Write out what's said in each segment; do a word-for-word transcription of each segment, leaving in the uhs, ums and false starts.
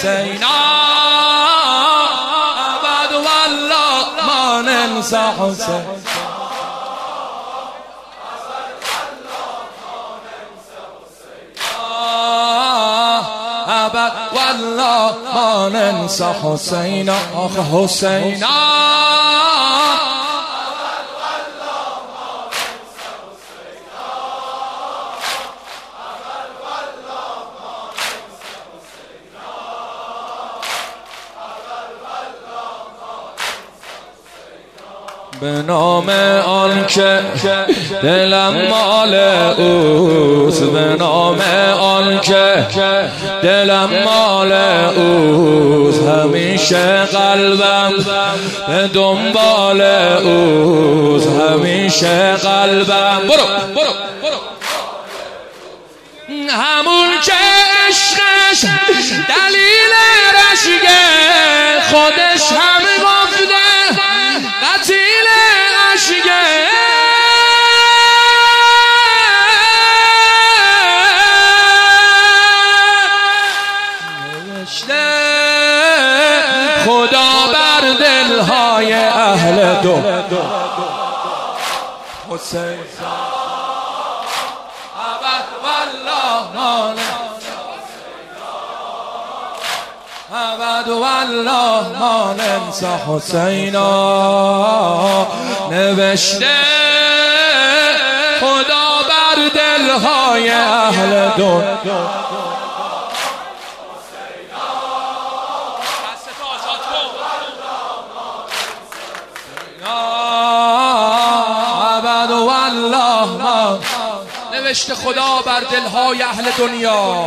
حسینا ابد والله ما ننسى حسین ابد والله ما ننسى حسینا آخ حسینا به نام آن که دلم مال اوست به نام آن که دلم مال اوست همیشه قلبم به دنبال اوست همیشه قلبم برو برو برو همون که عشقش دلیل رشگه خودش هم گفته قتیل عشقه نوشته خدا بر دلهای اهل دو حسین ابد والله ابد والله ما ننسى حسینا نوشته خدا بر دلهای اهل دو ابد والله ما نوشته خدا بر دلهای اهل دنیا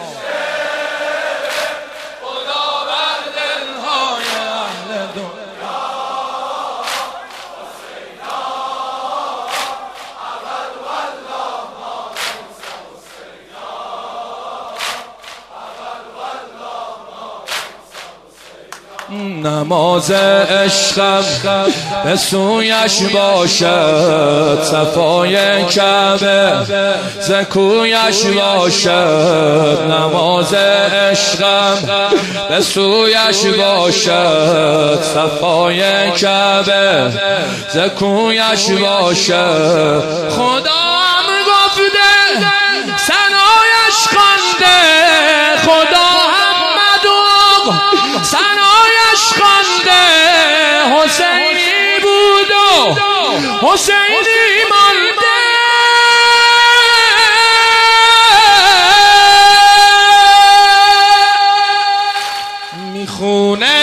نماز عشقم به سویش باشد صفای کعبه ز کویش باشد نماز عشقم به سویش باشد صفای کعبه ز کویش باشد خدا هم گفته ثنایش خوانده خدا هم مدعو ثنایش خوانده حسینی بود و حسینی مانده میخونه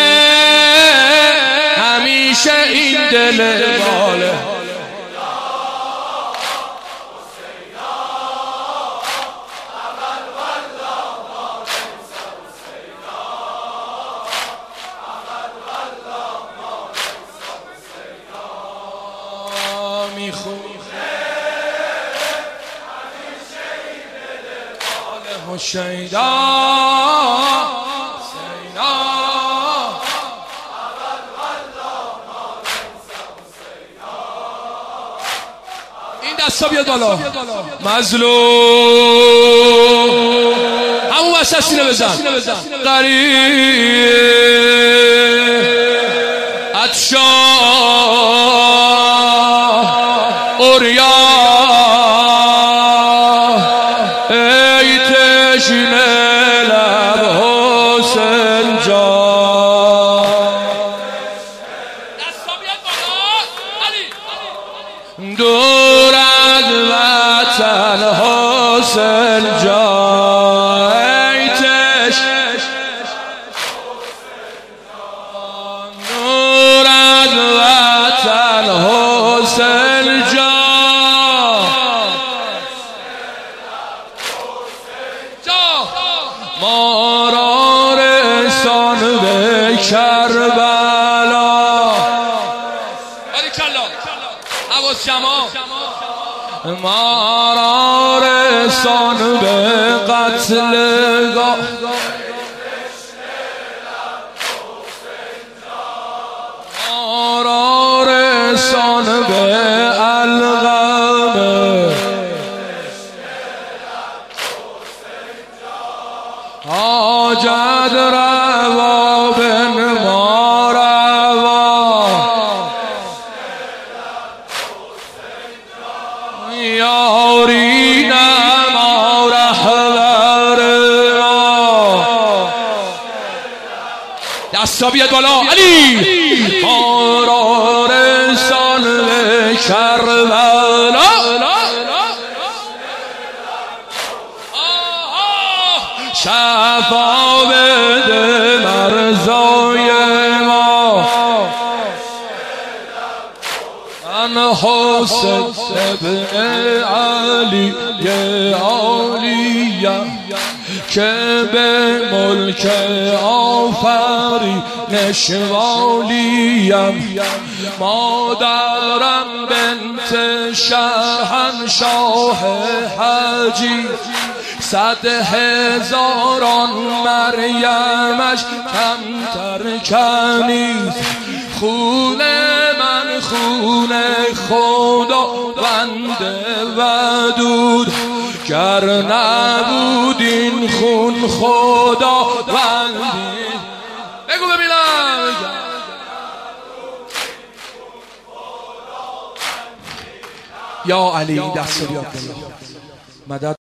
همیشه این دل باله حسینا این دستا بیاد بالا مظلوم همون وسط سینه بزن قریب عطشان اوریا لب حسین جان دور از وطن حسین جان ایتش دور از وطن حسین جان ما را رسان به کربلا باریکالله حواس جمع ما را رسان به قتلگاه ما را رسان به الغم حاجت را دستا بیاد بالا علی ما را رسان به کربلا شفا بده مرزای ما من حسین ابن علی عالیم که به ملک آفرینش والیم مادرم بنت شاهنشاه حجی صد هزاران مریمش کمتر کنید خون من خون خدا بنده ودود گر نبود این خون خدا بندی بگو ببینم یا علی دست بیاد مدد